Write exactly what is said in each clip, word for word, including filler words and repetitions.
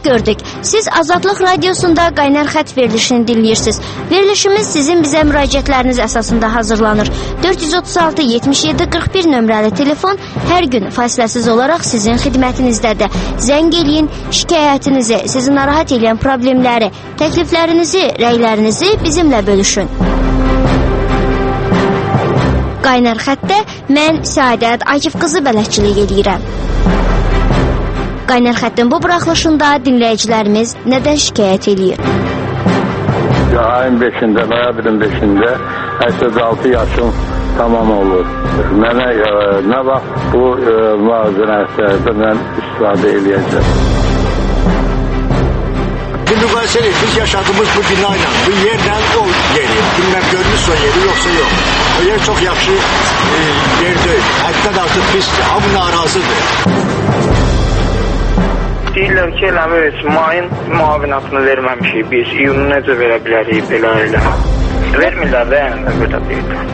gördük. Siz Azadlıq Radiosunda Qaynar Xət verilişini dinləyirsiniz. Verilişimiz sizin bizə müraciətləriniz əsasında hazırlanır. dörd yüz otuz altı yetmiş yeddi qırx bir nömrəli telefon hər gün fasiləsiz olaraq sizin xidmətinizdədir. Zəng eləyin, şikayətinizi, sizi narahat edən problemləri, təkliflərinizi, rəylərinizi bizimlə bölüşün. Qaynar Xətdə mən Səadət Akif qızı bələdçilik edirəm. Qaynar Xəttin bu buraxılışında dinləyicilərimiz nədən şikayət edir? Ayın beşində, noyabrın beşində səksən altı yaşım tamam olur. Mənə e, nə vaxt bu e, müazirətlərdə mən istifadə edəcəm. Bir müqayisə edin, biz yaşadığımız bu binayla, bu yerlə o yeri, bilməm görmüş o yeri yoxsa yox. O yer çox yaxşı e, yer deyil, həddən artıq pisdir, hamı narazıdır. Deyirlər ki, eləmiş, mayın müavinatını verməmişik biz, iyunu necə verə bilərik, belə elə. Vermirlər də, yəni, belə deyirlər.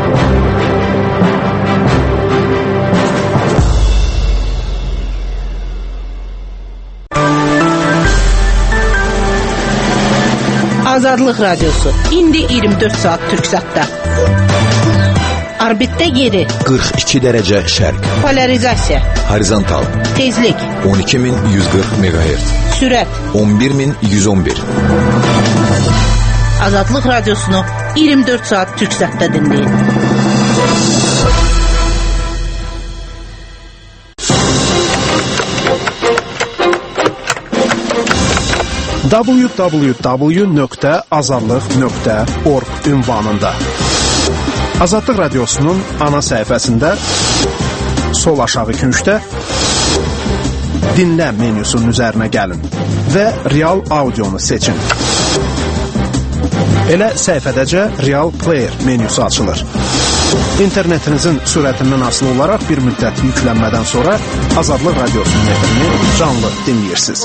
Azadlıq Radiosu, indi iyirmi dörd saat Türksatda. Orbitdə yeri qırx iki dərəcə şərq. Polarizasiya Horizontal tezlik on iki min yüz qırx megahertz. Sürət on bir min yüz on bir. Azadlıq Radiosunu iyirmi dörd saat Türksatda dinləyin. w w w nöqtə azadlıq nöqtə org ünvanında Azadlıq Radiosunun ana səhifəsində sol aşağı küncdə dinlə menyusunun üzərinə gəlin və real audionu seçin. Elə səhifədəcə Real Player menyusu açılır. İnternetinizin sürətindən asılı olaraq bir müddət yüklənmədən sonra Azadlıq Radiosunun efrini canlı dinləyirsiniz.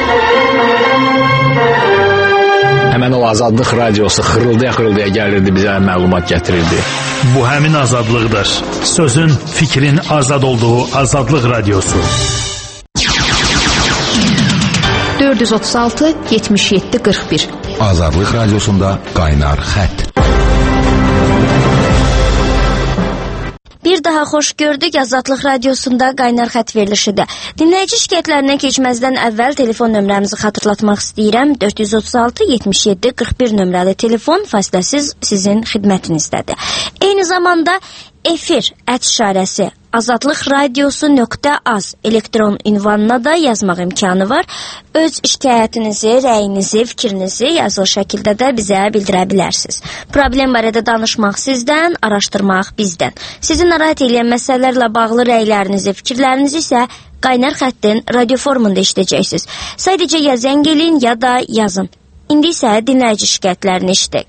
Həmən o Azadlıq Radiosu xırıldaya-xırıldaya gəlirdi, bizə məlumat gətirirdi. Bu həmin azadlıqdır. Sözün, fikrin azad olduğu Azadlıq Radiosu. dörd yüz otuz altı yetmiş yeddi qırx bir Azadlıq Radiosunda Qaynar Xət. Bir daha xoş gördük Azadlıq Radiosunda Qaynar Xət verilişidir. Dinləyici şikayətlərinə keçməzdən əvvəl telefon nömrəmizi xatırlatmaq istəyirəm. dörd yüz otuz altı yetmiş yeddi qırx bir nömrəli telefon fasiləsiz sizin xidmətinizdədir. Eyni zamanda efir ət işarəsi azadlıq radiosu nöqtə az elektron ünvanına da yazmaq imkanı var. Öz şikayətinizi, rəyinizi, fikrinizi yazılı şəkildə də bizə bildirə bilərsiniz. Problem barədə danışmaq sizdən, araşdırmaq bizdən. Sizi narahat edən məsələlərlə bağlı rəylərinizi, fikirlərinizi isə Qaynar Xəttin radio formunda eşidəcəksiniz. Sadəcə ya zəng eləyin, ya da yazın. İndi isə dinləyici şikayətlərini eşidək.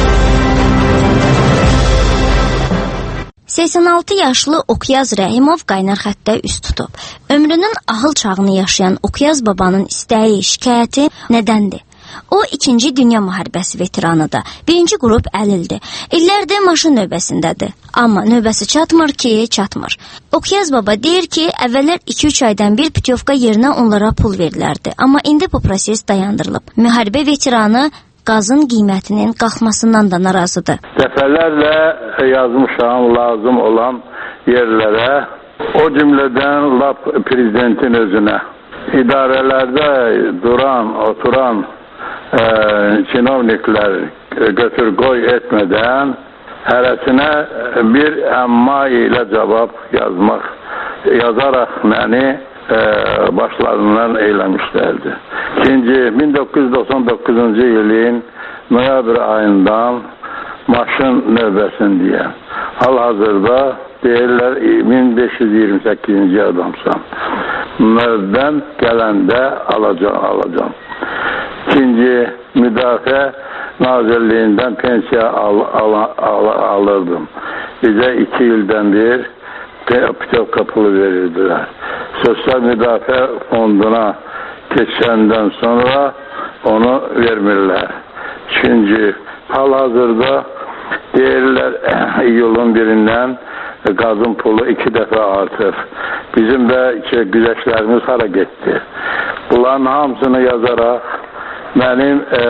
səksən altı yaşlı Okyaz Rəhimov Qaynar Xətdə üz tutub. Ömrünün ahıl çağını yaşayan Okyaz babanın istəyi, şikayəti nədəndir? O, ikinci Dünya Müharibəsi veteranıdır. Birinci qrup əlildir. İllərdə maşın növbəsindədir. Amma növbəsi çatmır ki, çatmır. Okyaz baba deyir ki, əvvəllər iki üç aydan bir putyovka yerinə onlara pul verilərdi. Amma indi bu proses dayandırılıb. Müharibə veteranı qazın qiymətinin qalxmasından da narazıdır. Dəfələrlə yazmışam lazım olan yerlərə, o cümlədən lap prezidentin özünə, idarələrdə duran, oturan e, çinovniklər götür qoy etmədən hərəsinə bir əmma ilə cavab yazmaq, yazaraq məni e, başlarından eyləmişlərdi. İkinci, min doqquz yüz doxsan doqquzuncu ilin noyabr ayından maşın növbəsin deyə. Hal-hazırda deyirlər min beş yüz iyirmi səkkizinci adamsan. Növbəm gələndə alacam, alacam. İkinci, Müdafiə Nazirliyindən pensiya al, al, al, alırdım. Bizə iki ildən bir putyovka pulu verirdilər. Sosial Müdafiə Fonduna keçəndən sonra onu vermirlər. Üçüncü, hal-hazırda deyirlər iyulun birindən qazın pulu iki dəfə artır. Bizim də güzəşlərimiz hara getdi. Bunların hamısını yazaraq mənim e,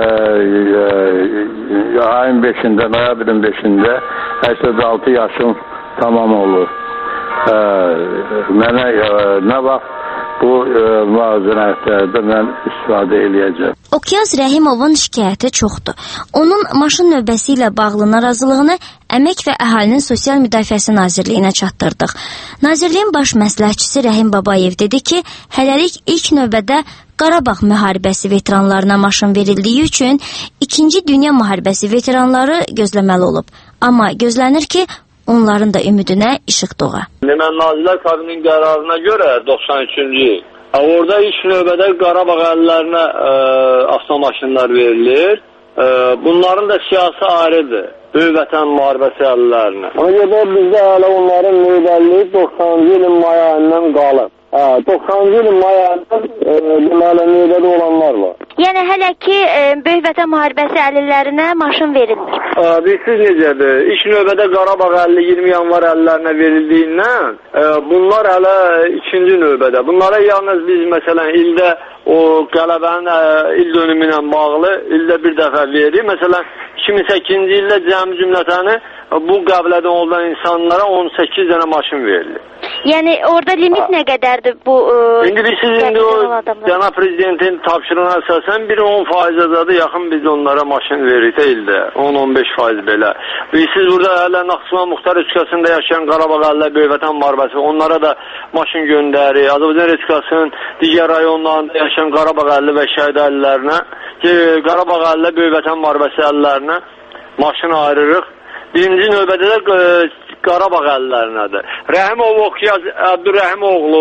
e, ayın beşində, noyabrın beşində səksən altı yaşım tamam olur. E, mənə e, nə vaxt bu e, müazirətlərdə mən istifadə eləyəcəm. Okyaz Rəhimovun şikayəti çoxdur. Onun maşın növbəsi ilə bağlı narazılığını Əmək və Əhalinin Sosial Müdafiəsi Nazirliyinə çatdırdıq. Nazirliyin baş məsləhətçisi Rəhim Babayev dedi ki, hələlik ilk növbədə Qarabağ müharibəsi veteranlarına maşın verildiyi üçün İkinci Dünya müharibəsi veteranları gözləməli olub. Amma gözlənir ki, onların da ümidinə işıq doğa. Mən Nazirlər Kabinetinin qərarına görə doxsan üçüncü il orada ilk növbədə Qarabağ əhalilərinə e, avtomaşınlar verilir. E, bunların da siyasi ayrıdır. Böyük Vətən müharibəsi əhalilərinə. Ona görə bizdə hələ onların növbəli doxsanıncı ilin may ayından qalıb. Hə, doxsanıncı ilin may ayından e, deməli növbədə olanlar var. Yəni hələ ki e, Böyük Vətən müharibəsi əhalilərinə maşın verilmir. E, Bilsiz necədir? İlk növbədə Qarabağ əhali iyirmi yanvar əhalilərinə verildiyindən e, bunlar hələ ikinci növbədə. Bunlara yalnız biz məsələn ildə o qələbənin ə, il dönümü ilə bağlı ildə bir dəfə verir. Məsələn, iki min səkkizinci ildə cəmi cümlətəni bu qəbilədən olan insanlara on səkkiz dənə maşın verilir. Yəni orada limit nə qədərdir bu? Ə, indi biz siz indi o cənab prezidentin tapşırığına əsasən bir on faiz azadı yaxın biz onlara maşın veririk də ildə. on on beş faiz belə. Biz siz burada hələ Naxçıvan Muxtar Respublikasında yaşayan Qarabağ əhaliləri Böyük Vətən müharibəsi onlara da maşın göndərir. Azərbaycan Respublikasının digər rayonlarında yaşayan Qarabağ əhali və şəhid əhalilərinə, Qarabağ əhali Böyük Vətən müharibəsi əhalilərinə maşın ayırırıq. Birinci növbədə də Qarabağ əhalilərinədir. Rəhimov Okyaz Əbdürrəhimoğlu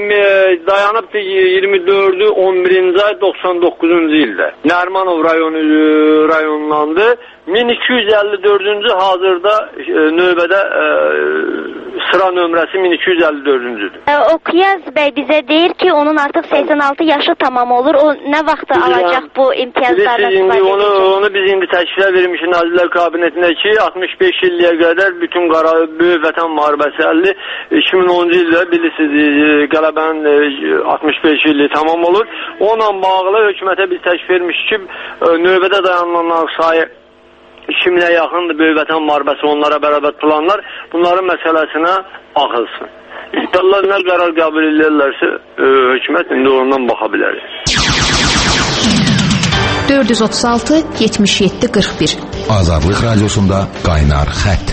dayanıb iyirmi dördü on birinci ay doxsan doqquzuncu ildə Nərimanov rayonu rayonlandı. min iki yüz əlli dördüncü hazırda e, növbədə e, sıra nömrəsi min iki yüz əlli dördüncüdür. E, Okyaz bəy bizə deyir ki, onun artıq səksən altı yaşı tamam olur. O nə vaxtda biz alacaq bu imtiyazlarla istifadə onu, onu biz indi təklifə vermişik Nazirlər Kabinetində ki, altmış beş illiyə qədər bütün Böyük Vətən müharibəsi əlli iki min onuncu ildə bilirsiniz qələbənin altmış beş illiyi tamam olur. Onunla bağlı hökumətə biz təklif vermişik ki, növbədə dayanılanlar sayı iki minə yaxındır Böyük Vətən müharibəsi onlara bərabər planlar. Bunların məsələsinə baxılsın. İnşallah nə qərar qəbul edirlərsə e, hökumət indi ondan baxa bilər. dörd yüz otuz altı yetmiş yeddi qırx bir Azadlıq Radiosunda Qaynar Xətt.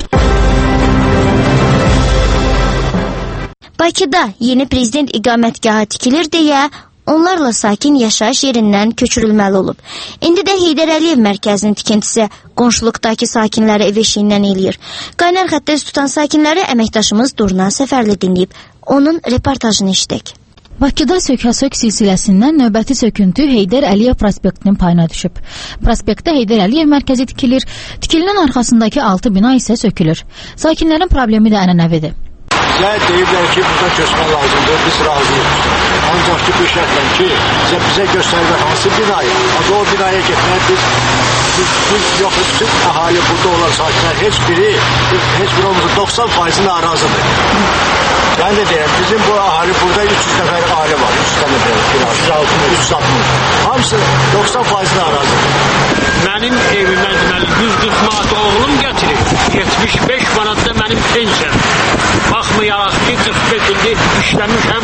Bakıda yeni prezident iqamətgahı tikilir deyə onlarla sakin yaşayış yerindən köçürülməli olub. İndi də Heydər Əliyev mərkəzinin tikintisi qonşuluqdakı sakinləri ev eşiyindən eləyir. Qaynar xəttə üz tutan sakinləri əməkdaşımız Durna Səfərli dinləyib. Onun reportajını işlək. Bakıda sök-ha-sök silsiləsindən növbəti söküntü Heydər Əliyev prospektinin payına düşüb. Prospektdə Heydər Əliyev mərkəzi tikilir, tikilinin arxasındakı altı bina isə sökülür. Sakinlərin problemi də ənənəvidir. Bizə deyirlər ki, burada köçmək lazımdır, biz razıyıq. Ancaq ki, bu şərtlə ki, bizə, bizə göstərirlər hansı binaya. Ancaq o binaya getmək biz, biz, biz yox, bütün əhali burada olan sakinlər heç biri, heç biri olmasa doxsan faizi narazıdır. Ben de deyirəm, bizim bu əhali burada üç yüz nəfər ailə var, üç yüz dənə bina, üç yüz altmış. Hamısı doxsan faizi narazıdır. Mənim evimə deməli yüz qırx manat oğlum gətirir, yetmiş beş manat da mənim pensiyam. Baxmayaraq ki, qırx beş ildir işləmişəm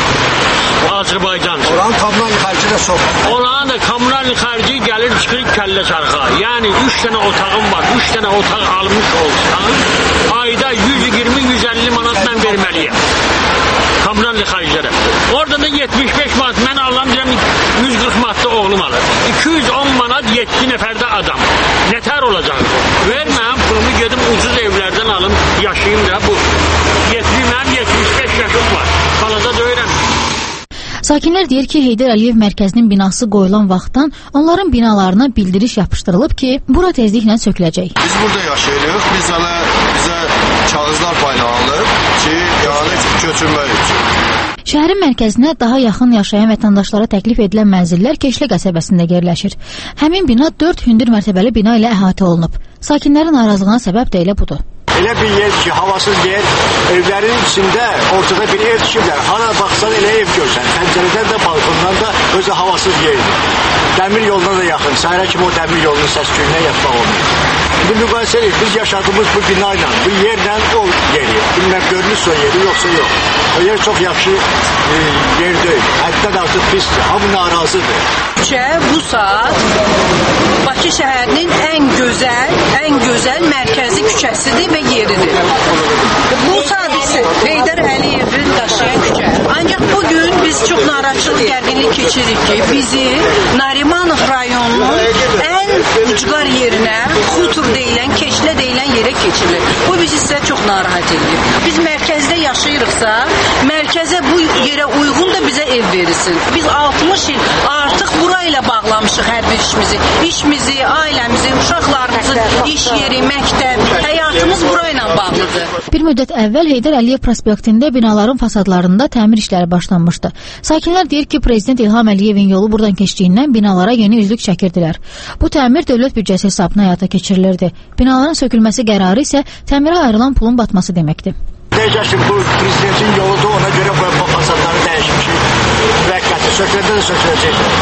Azərbaycan. Oranın kommunal xərci də çox. Oranın da kommunal xərci gəlir çıxır kəllə çarxa. Yəni üç dənə otağım var, üç dənə otaq almış olsan, ayda yüz iyirmi yüz əlli manat mən verməliyəm. Kommunal xərclərə. Orada da yetmiş beş manat mən alıram, deyirəm yüz qırx manatda oğlum alır. iki yüz on manat yeddi nəfərdə adam. Nətər olacaq? Verməyəm pulumu gedim ucuz evlərdən alım, yaşayayım da bu. Mənim yetmiş beş yaşım var. Qalada döyürəm. Sakinlər deyir ki, Heydər Əliyev mərkəzinin binası qoyulan vaxtdan onların binalarına bildiriş yapışdırılıb ki, bura tezliklə söküləcək. Biz burada yaşayırıq, biz hələ bizə kağızlar paylanılır ki, yəni köçürmək üçün. Şəhərin mərkəzinə daha yaxın yaşayan vətəndaşlara təklif edilən mənzillər Keşlə qəsəbəsində yerləşir. Həmin bina dörd hündür mərtəbəli bina ilə əhatə olunub. Sakinlərin narazılığına səbəb də elə budur. Elə bir yer ki, havasız yer, evlərin içində ortada bir ev tikiblər. Hara baxsan elə ev görsən. Pəncərədən də, balkondan da özü havasız yerdir. Dəmir yoluna da yaxın. Səhərə kimi o dəmir yolunun səs-küyünə yatmaq olmuyor. İndi müqayisə edirik, biz yaşadığımız bu bina ilə, bu yerlə o yeri. Bilməm, görmüşsə o yeri, yoxsa yox. O yer çox yaxşı e, yer deyil. Həddən artıq pisdir. Hamı narazıdır. Küçə bu saat Bakı şəhərinin ən gözəl, ən gözəl mərkəzi küçəsidir və yeridir. Bu saat isə Heydər Əliyevin daşıyan küçə. Ancaq bugün biz çox narahatçılıq, gərginlik keçirik ki, bizi Narimanov rayonunun ən ucqar yerinə, Xutur deyilən, Keşlə deyilən yerə keçirilir. Bu bizi isə çox narahat edir. Biz mərkəzdə yaşayırıqsa, mərkəzə bu yerə uyğun da bizə ev verilsin. Biz altmış il artıq burayla bağlamışıq hər bir işimizi. İşimizi, ailəmizi, uşaqlarımızı, iş yeri, məktəb, həyatımız burayla bağlıdır. Bir müddət əvvəl Heydər Əliyev prospektində binaların fasadlarında təmir işləri başlanmışdı. Sakinlər deyir ki, Prezident İlham Əliyevin yolu buradan keçdiyindən binalara yeni üzlük çəkirdilər. Bu təmir dövlət büdcəsi hesabına həyata keçirilirdi. Binaların sökülməsi qərarı isə təmirə ayrılan pulun batması deməkdir. Deyəcək ki, bu Prezidentin yoludur, ona görə bu fasadları dəyişmişik. Müvəqqəti söküləndə də söküləcəkdir.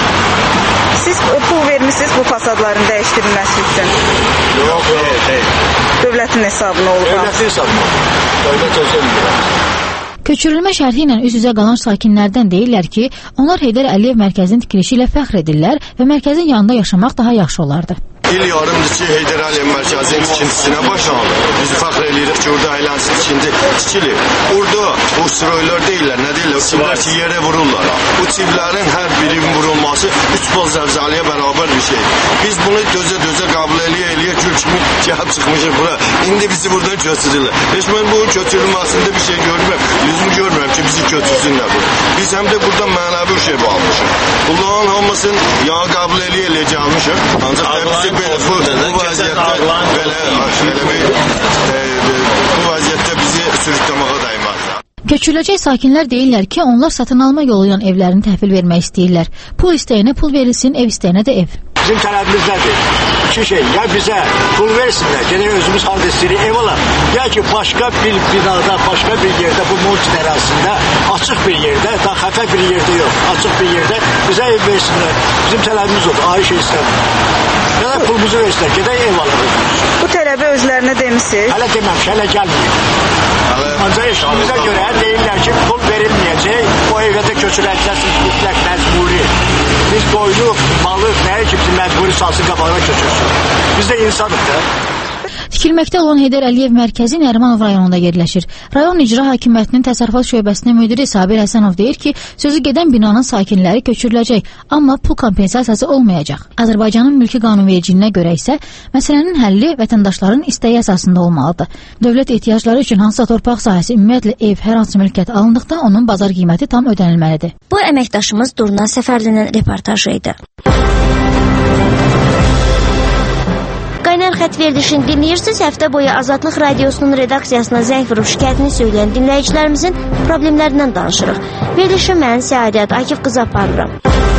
Siz pul vermişsiniz bu fasadların dəyişdirilməsi üçün? Yox, yox, deyil. Dövlətin hesabına olub. Dövlətin hesabına olub. Dövlət özəldir. Köçürülmə şərhi ilə üz-üzə qalan sakinlərdən deyirlər ki, onlar Heydər Əliyev mərkəzinin tikilişi ilə fəxr edirlər və mərkəzin yanında yaşamaq daha yaxşı olardı. İl yarımdır ki, Heydər Əliyev mərkəzinin tikintisinə başlandı. Biz fəxr edirik ki, orada əylənsi tikinti tikilir. Orada o stroylar deyirlər, nə deyirlər? O çivlər ki, yerə vururlar. O çivlərin hər birinin vurulması üç bol zəlzələyə bərabər bir şeydir. Biz bunu dözə-dözə qəbul eləyə-eləyə gül kimi gəlib çıxmışıq bura. İndi bizi buradan köçürürlər. Heç mən bu köçürülməsində bir şey görmürəm. Lüzum görmürəm ki, bizi köçürsünlər bu. Biz həm də buradan mənəvi bir şey almışıq. Bunların hamısını ya qəbul eləyə-eləyə gəlmişik. Ancaq bizi belə bu, bu vəziyyətdə belə, belə bir, e, bu vəziyyətdə bizi sürüklamağa dəyməz. Köçürüləcək sakinlər deyirlər ki, onlar satın alma yolu ilə evlərini təhvil vermək istəyirlər. Pul istəyənə pul verilsin, ev istəyənə də ev. Bizim tələbimiz nədir? İki şey, ya bizə pul versinlər, gələk özümüz halde istəyirik ev alaq, ya ki başqa bir binada, başqa bir yerdə, bu multi ərazisində, açıq bir yerdə, daha xəfə bir yerdə yox, açıq bir yerdə bizə ev versinlər. Bizim tələbimiz odur, ayrı şey istəmir. Ya da pulumuzu versinlər, gedək ev alaq. Bu tələbi özlərinə demişsiniz? Hələ deməmiş, hələ gəlməyib. Ancaq işimizə görə deyirlər ki, pul verilməyəcək, o evə də köçürəcəksiniz, mütləq məcburi. Biz qoyduq, malıq, nəyə ki, bizim məcburi salsın qabağına köçürsün. Biz də insanıq da. Tikilməkdə olan Heydər Əliyev mərkəzi Nərimanov rayonunda yerləşir. Rayon İcra Hakimiyyətinin təsərrüfat şöbəsinin müdiri Sabir Həsənov deyir ki, sözü gedən binanın sakinləri köçürüləcək, amma pul kompensasiyası olmayacaq. Azərbaycanın mülki qanunvericiliyinə görə isə məsələnin həlli vətəndaşların istəyi əsasında olmalıdır. Dövlət ehtiyacları üçün hansısa torpaq sahəsi ümumiyyətlə ev, hər hansı mülkiyyət alındıqda onun bazar qiyməti tam ödənilməlidir. Bu əməkdaşımız Durna Səfərlinin reportajı idi. Qaynar xətt verilişini dinləyirsiniz. Həftə boyu Azadlıq Radiosunun redaksiyasına zəng vurub şikayətini söyləyən dinləyicilərimizin problemlərindən danışırıq. Verilişi mən Səadət Akif qızı aparıram.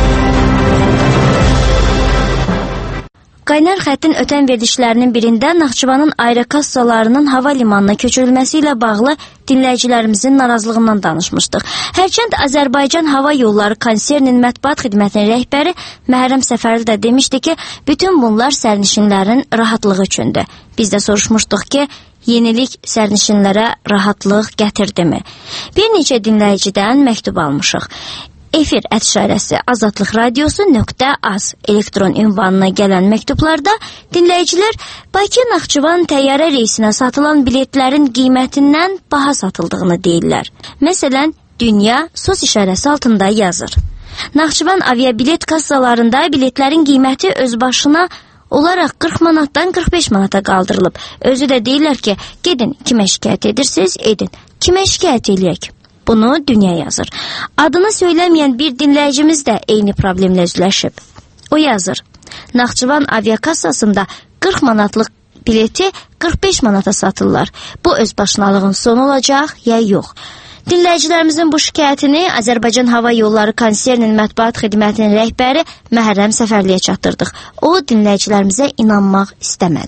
Qaynar xəttin ötən verilişlərinin birində Naxçıvanın aerokassalarının hava limanına köçürülməsi ilə bağlı dinləyicilərimizin narazılığından danışmışdıq. Hərçənd Azərbaycan Hava Yolları konserninin mətbuat xidmətinin rəhbəri Məhərrəm Səfərli də demişdi ki, bütün bunlar sərnişinlərin rahatlığı üçündür. Biz də soruşmuşduq ki, yenilik sərnişinlərə rahatlıq gətirdimi? Bir neçə dinləyicidən məktub almışıq. Efir ətşarəsi azadlıq radiosu nöqtə az elektron ünvanına gələn məktublarda dinləyicilər Bakı-Naxçıvan təyyarə reysinə satılan biletlərin qiymətindən baha satıldığını deyirlər. Məsələn, Dünya sos işarəsi altında yazır. Naxçıvan aviabilet kassalarında biletlərin qiyməti öz başına olaraq qırx manatdan qırx beş manata qaldırılıb. Özü də deyirlər ki, gedin, kimə şikayət edirsiniz, edin. Kimə şikayət eləyək? Bunu Dünya yazır. Adını söyləməyən bir dinləyicimiz də eyni problemlə üzləşib. O yazır. Naxçıvan aviakassasında qırx manatlıq bileti qırx beş manata satırlar. Bu özbaşınalığın sonu olacaq ya yox? Dinləyicilərimizin bu şikayətini Azərbaycan Hava Yolları konserninin mətbuat xidmətinin rəhbəri Məhərrəm Səfərliyə çatdırdıq. O, dinləyicilərimizə inanmaq istəmədi.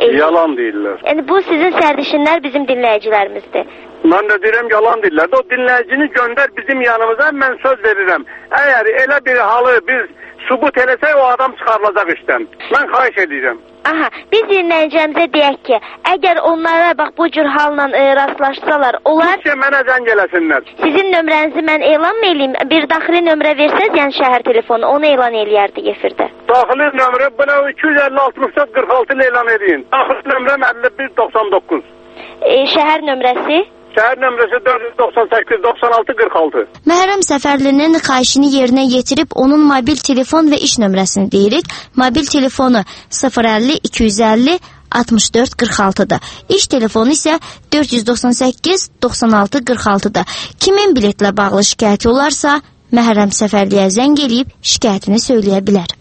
E, yalan deyirlər. Yəni bu sizin sərnişinlər bizim dinləyicilərimizdir. Mən də deyirəm yalan deyirlər. O dinləyicini göndər bizim yanımıza, mən söz verirəm. Əgər elə bir halı biz sübut eləsək, o adam çıxarılacaq işdən. Mən xahiş edirəm. Aha, biz dinləyicilərimizə deyək ki, əgər onlara bax bu cür halla e, rastlaşsalar, onlar... Türkçə mənə zəng eləsinlər. Sizin nömrənizi mən elan mı eləyim? Bir daxili nömrə versəz, yəni şəhər telefonu, onu elan eləyərdik efirdə. Daxili nömrə, buna iki yüz əlli altmış dörd qırx altı ilə elan edin. Daxili nömrəm əlli bir doxsan doqquz. E, şəhər nömrəsi? Şəhər nömrəsi dörd yüz doxsan səkkiz doxsan altı qırx altı. Məhrəm Səfərlinin xahişini yerinə yetirib onun mobil telefon və iş nömrəsini deyirik. Mobil telefonu sıfır əlli iki yüz əlli altmış dörd qırx altıdır. İş telefonu isə dörd yüz doxsan səkkiz doxsan altı qırx altıdır. Kimin biletlə bağlı şikayəti olarsa, Məhrəm Səfərliyə zəng eləyib şikayətini söyləyə bilər.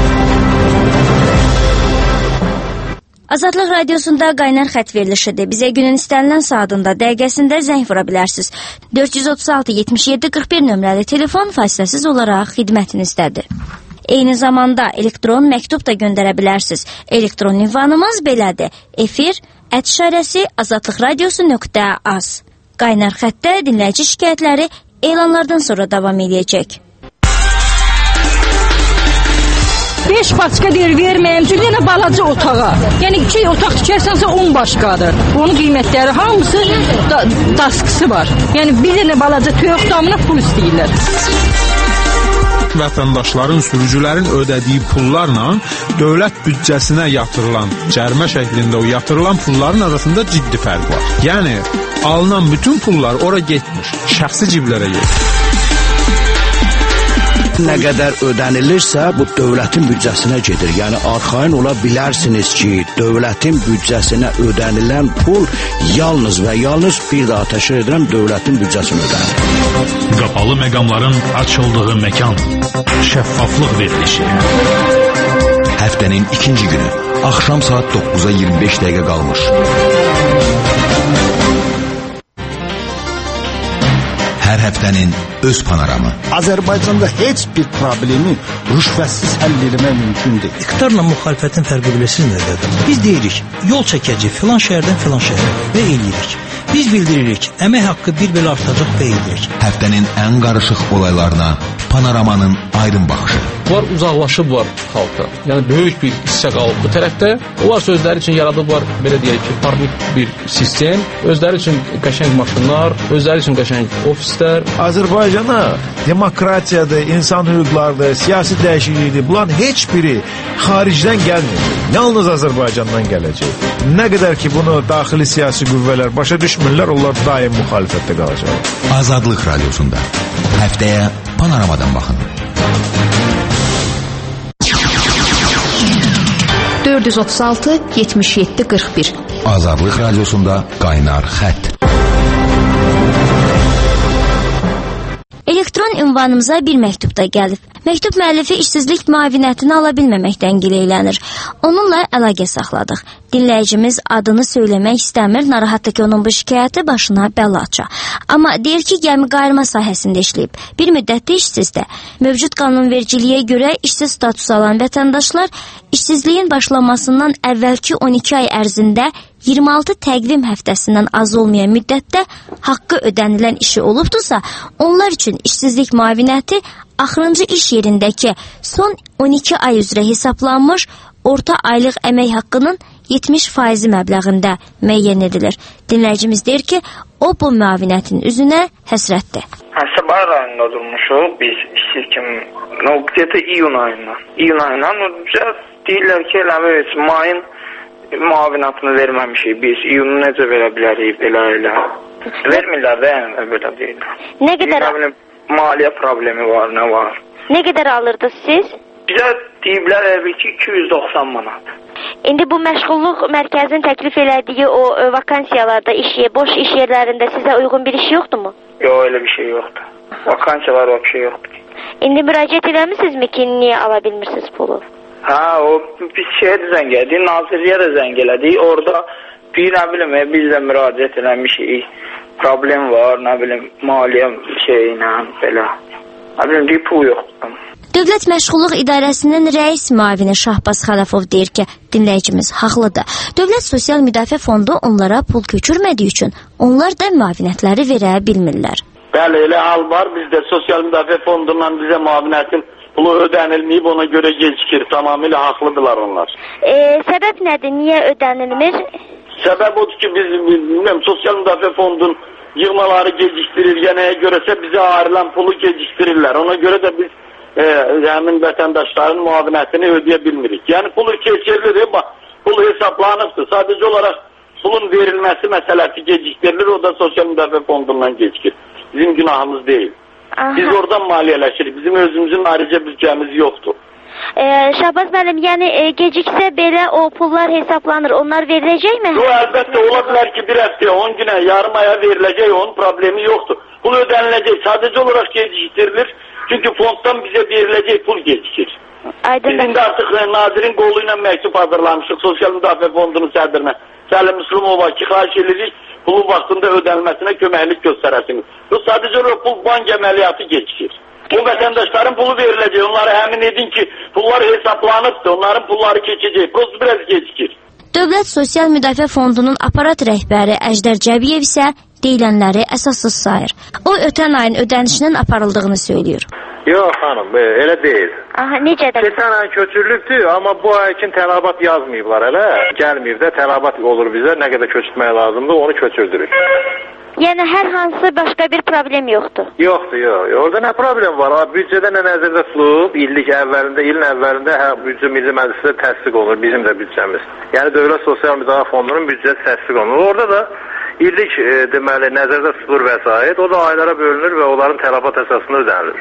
Azadlıq Radiosunda qaynar xətt verilişidir. Bizə günün istənilən saatında, dəqiqəsində zəng vura bilərsiniz. dörd yüz otuz altı yetmiş yeddi qırx bir nömrəli telefon fasiləsiz olaraq xidmətinizdədir. Eyni zamanda elektron məktub da göndərə bilərsiniz. Elektron ünvanımız belədir. Efir ət işarəsi azadlıqradiosu nöqtə az. Qaynar xəttdə dinləyici şikayətləri elanlardan sonra davam edəcək. beş paçka deyir verməyəm, çünki yenə balaca otağa. Yəni iki otaq tikərsənsə on başqadır. Onun qiymətləri hamısı da, daskısı var. Yəni bir dənə balaca toyuq damına pul istəyirlər. Vətəndaşların, sürücülərin ödədiyi pullarla dövlət büdcəsinə yatırılan, cərimə şəklində o yatırılan pulların arasında ciddi fərq var. Yəni alınan bütün pullar ora getmir, şəxsi ciblərə gedir. Nə qədər ödənilirsə, bu dövlətin büdcəsinə gedir. Yəni, arxayın ola bilərsiniz ki, dövlətin büdcəsinə ödənilən pul yalnız və yalnız bir daha təşkil edirəm, dövlətin büdcəsinə ödənilir. Qapalı məqamların açıldığı məkan, şəffaflıq verilişi. Həftənin ikinci günü, axşam saat doqquza iyirmi beş dəqiqə qalmış. Hər həftənin öz panoramı. Azərbaycanda heç bir problemi rüşvətsiz həll etmək mümkün deyil. İqtidarla müxalifətin fərqi bilirsiniz nədir? Biz deyirik, yol çəkəcək filan şəhərdən filan şəhərə və eləyirik. Biz bildiririk, əmək haqqı bir belə artacaq və eləyirik. Həftənin ən qarışıq olaylarına panoramanın aydın baxışı. Bunlar uzaqlaşıblar xalqdan. Yəni böyük bir hissə qalıb bu tərəfdə. Onlar sözləri üçün yaradıblar, belə deyək ki, parnik bir sistem. Özləri üçün qəşəng maşınlar, özləri üçün qəşəng ofislər. Azərbaycana demokratiyadır, insan hüquqlarıdır, siyasi dəyişiklikdir. Bunların heç biri xaricdən gəlmir. Yalnız Azərbaycandan gələcək. Nə qədər ki bunu daxili siyasi qüvvələr başa düşmürlər, onlar daim müxalifətdə qalacaq. Azadlıq Radiosunda həftəyə panoramadan baxın. dörd yüz otuz altı yetmiş yeddi qırx bir Azadlıq Radiosunda qaynar xətt. Elektron ünvanımıza bir məktub da gəlib. Məktub müəllifi işsizlik müavinətini ala bilməməkdən gileylənir. Onunla əlaqə saxladıq. Dinləyicimiz adını söyləmək istəmir, narahatdır ki, onun bu şikayəti başına bəla aça. Amma deyir ki, gəmi qayırma sahəsində işləyib. Bir müddətdə işsizdir. Mövcud qanunvericiliyə görə işsiz statusu alan vətəndaşlar işsizliyin başlamasından əvvəlki on iki ay ərzində iyirmi altı təqvim həftəsindən az olmayan müddətdə haqqı ödənilən işi olubdursa, onlar üçün işsizlik müavinəti axırıncı iş yerindəki son on iki ay üzrə hesablanmış orta aylıq əmək haqqının yetmiş faizi məbləğində müəyyən edilir. Dinləyicimiz deyir ki, o bu müavinətin üzünə həsrətdir. Sabah rayonunda durmuşuq biz işsiz kimi. No, где-то iyun ayından. İyun ayından deyirlər ki, eləmək mayın müavinatını verməmişik biz. İyunu necə verə bilərik belə elə. Vermirlər də yəni belə deyirlər. Nə qədər Bilməm, maliyyə problemi var, nə var? Nə qədər alırdınız siz? Bizə deyiblər ki, iki yüz doxsan manat. İndi bu məşğulluq mərkəzinin təklif elədiyi o vakansiyalarda, iş, boş iş yerlərində sizə uyğun bir iş yoxdurmu? Yox, elə bir şey yoxdur. Vakansiyalar o bir şey yoxdur. İndi müraciət eləmisinizmi ki, niyə ala bilmirsiniz pulu? Ha, o biz şeyə də zəng elədik, nazirliyə də zəng elədik. Orada bir, nə bilim, biz də müraciət eləmişik. Problem var, nə bilim, maliyyə şeylə, belə. Nə bilim, bir pul yoxdur. Dövlət Məşğulluq İdarəsinin rəis müavini Şahbaz Xəlafov deyir ki, dinləyicimiz haqlıdır. Dövlət Sosial Müdafiə Fondu onlara pul köçürmədiyi üçün onlar da müavinətləri verə bilmirlər. Bəli, elə hal var. Bizdə Sosial Müdafiə Fondundan bizə müavinətin pulu ödənilməyib, ona görə gecikir. Tamamilə haqlıdırlar onlar. E, səbəb nədir? Niyə ödənilmir? Səbəb odur ki, biz bilmirəm, Sosial Müdafiə Fondunun yığmaları gecikdirir. Yenəyə görəsə bizə ayrılan pulu gecikdirirlər. Ona görə də biz e, həmin vətəndaşların müavinətini ödəyə bilmirik. Yəni pulu keçirilir, pul hesablanıbdır. Sadəcə olaraq pulun verilməsi məsələsi geciktirilir, o da Sosial Müdafiə Fondundan gecikir. Bizim günahımız deyil. Aha. Biz oradan maliyyələşirik. Bizim özümüzün ayrıca bütçəmiz yoxdur. Ee, Şahbaz müəllim, yəni e, geciksə belə o pullar hesablanır, onlar veriləcəkmi? Yox, əlbəttə ola bilər ki, bir həftə, on günə, yarım aya veriləcək, onun problemi yoxdur. Pul ödəniləcək, sadəcə olaraq geciktirilir, çünki fonddan bizə veriləcək pul gecikir. Aydın. Bizim də artıq nazirin qolu ilə məktub hazırlamışıq Sosial Müdafiə Fondunun sədrinə. Səlim Müslümova ki, xahiş edirik, pulun vaxtında ödənilməsinə köməklik göstərəsiniz. Bu sadəcə olaraq pul bank əməliyyatı gecikir. Bu vətəndaşların pulu veriləcək. Onlara əmin edin ki, pullar hesablanıbdır. Onların pulları keçəcək. Prosto biraz gecikir. Dövlət Sosial Müdafiə Fondunun aparat rəhbəri Əjdər Cəbiyev isə deyilənləri əsassız sayır. O, ötən ayın ödənişinin aparıldığını söylüyor. Yox xanım, elə deyil. Aha, necə də? Keçən ay köçürülübdür, amma bu ay üçün tələbat yazmayıblar hələ. Gəlməyib də tələbat olur bizə, nə qədər köçürtmək lazımdır, onu köçürdürük. Yəni hər hansı başqa bir problem yoxdur? Yoxdur, yox. Orada nə problem var? Büdcədə nə nəzərdə tutulub, illik əvvəlində, ilin əvvəlində hə, büdcə Milli Məclisdə təsdiq olunur, bizim də büdcəmiz. Yəni Dövlət Sosial Müdafiə Fondunun büdcəsi təsdiq olunur. Orada da illik e, deməli nəzərdə tutulur vəsait, o da aylara bölünür və onların tələbat əsasında ödənilir.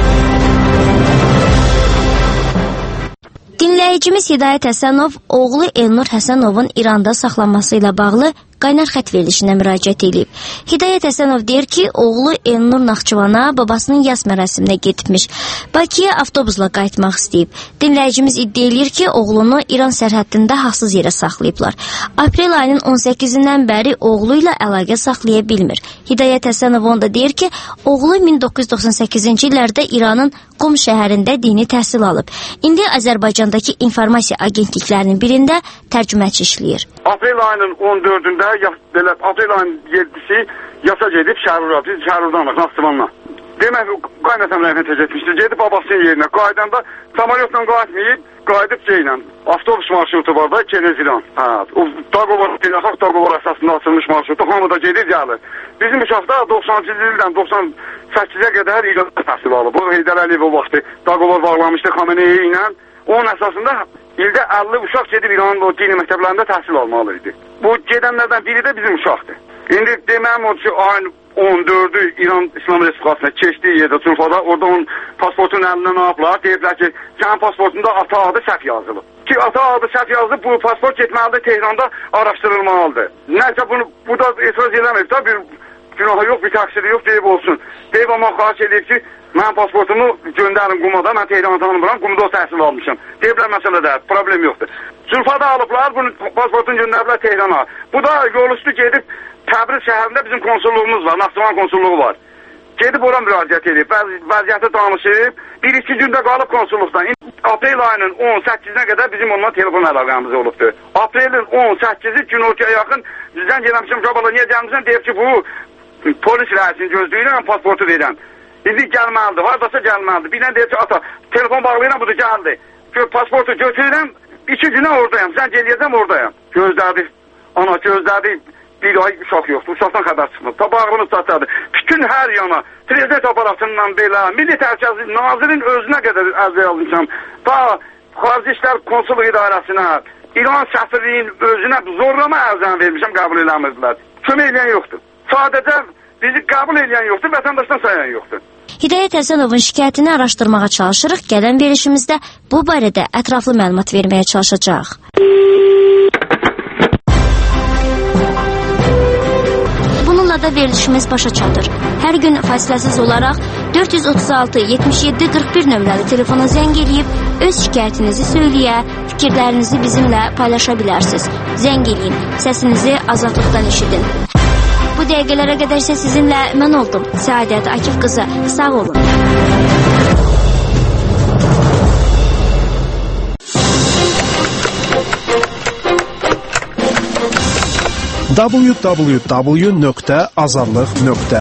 Dinləyicimiz Hidayət Həsənov oğlu Elnur Həsənovun İranda saxlanması ilə bağlı qaynar xət verilişinə müraciət edib. Hidayət Həsənov deyir ki, oğlu Elnur Naxçıvana babasının yas mərasiminə getmiş. Bakıya avtobusla qayıtmaq istəyib. Dinləyicimiz iddia edir ki, oğlunu İran sərhəddində haqsız yerə saxlayıblar. Aprel ayının on səkkizindən bəri oğlu ilə əlaqə saxlaya bilmir. Hidayət Həsənov onda deyir ki, oğlu min doqquz yüz doxsan səkkizinci illərdə İranın Qum şəhərində dini təhsil alıb. İndi Azərbaycandakı informasiya agentliklərinin birində tərcüməçi işləyir. Aprel ayının on dördündə belə aprel ayının yedisi yasa gedib Şərur'a, biz Şərur'dan Naxçıvandan. Demək qaynatan rəhmət etmişdir. Gedib babasının yerinə. Qaydanda samolyotla qayıtmayıb, qayıdıb şeylə. Avtobus marşrutu var da Keneziran. Hə, o Dağovar, beynəlxalq Dağovar əsasında açılmış marşrutu hamı da gedir, gəlir. Bizim uşaqda doxsanıncı ildən doxsan səkkizə qədər İranda təhsil alıb. Bu Heydər Əliyev o vaxtı Dağovar bağlamışdı Xamenei ilə. Onun əsasında ildə əlli uşaq gedib İranın o dini məktəblərində təhsil almalı idi. Bu gedənlərdən biri də bizim uşaqdır. İndi deməyim o ki, ayın on dördü İran İslam Respublikasına keçdiyi yerdə Turfada, orada onun pasportun əlindən nə yapılar? Deyiblər ki, sənin pasportunda ata adı səhv yazılıb. Ki ata adı səhv yazılıb, bu pasport getməlidir Tehranda araşdırılmalıdır. Nəysə bunu burada etiraz eləməyib də bir günahı yox, bir təqsiri yox deyib olsun. Deyib amma xahiş edib ki, mən pasportumu göndərin Qumada, mən Tehranı tanımıram, Qumada o təhsil almışam. Deyiblər məsələdə, problem yoxdur. Zülfada alıblar, bunu pasportunu göndəriblər Tehrana. Bu da yol üstü gedib Təbriz şəhərində bizim konsulluğumuz var, Naxçıvan konsulluğu var. Gedib ora müraciət edib, vəziyyəti danışıb, bir-iki gündə qalıb konsulluqdan. Aprel ayının on səkkizinə qədər bizim onunla telefon əlaqəmiz olubdur. Aprelin on səkkizi günortaya yaxın bizdən gəlmişəm, qabala niyə gəlmişsən, deyib ki, bu polis rəisini gözləyirəm, pasportu verirəm. İndi gəlməlidir, haradasa gəlməlidir. Bir dənə deyir ki, ata, telefon bağlayıram, budur, gəldi. Pasportu götürürəm, iki günə oradayam, zəng eləyəcəm, oradayam. Gözlədi, ana gözlədi, bir ay uşaq yoxdur, uşaqdan xəbər çıxmır. Tabağını satladı. Bütün hər yana, prezident aparatından belə, Milli Təhlükəsizlik Nazirin özünə qədər əzəl almışam. Ta Xarici İşlər Konsulluq İdarəsinə, İran səfirliyin özünə zorlama ərzən vermişəm, qəbul eləmirdilər. Kömək eləyən yoxdur. Sadəcə bizi qəbul eləyən yoxdur, vətəndaşdan sayan yoxdur. Hidayət Həsənovun şikayətini araşdırmağa çalışırıq. Gələn verişimizdə bu barədə ətraflı məlumat verməyə çalışacaq. Bununla da verilişimiz başa çatır. Hər gün fasiləsiz olaraq dörd yüz otuz altı yetmiş yeddi qırx bir nömrəli telefona zəng eləyib öz şikayətinizi söyləyə, fikirlərinizi bizimlə paylaşa bilərsiniz. Zəng eləyin, səsinizi azadlıqdan eşidin. Bu dəqiqələrə qədər isə sizinlə mən oldum. Səadət Akif qızı, sağ olun. w w w nöqtə azadlıq nöqtə